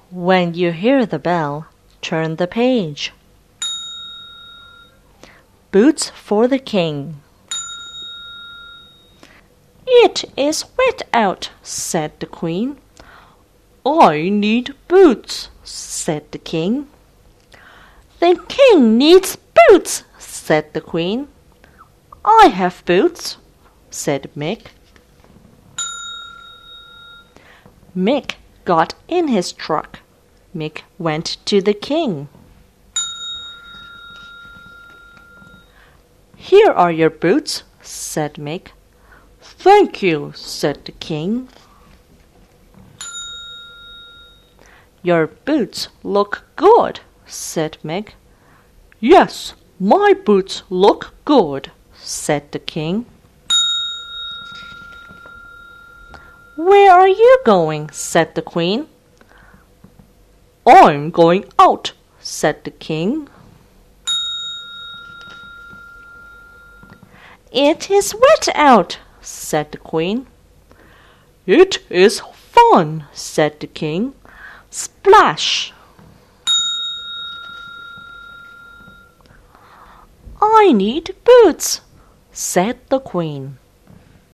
When you hear the bell, turn the page. Boots for the king. "It is wet out," said the queen. "I need boots," said the king. "The king needs boots," said the queen. "I have boots," said Mick. Mick got in his truck. Mick went to the king. "Here are your boots," said Mick. "Thank you," said the king. "Your boots look good," said Mick. "Yes, my boots look good," said the king. "Where are you going?" said the queen. "I'm going out," said the king. "It is wet out," said the queen. "It is fun," said the king. Splash! "I need boots," said the queen.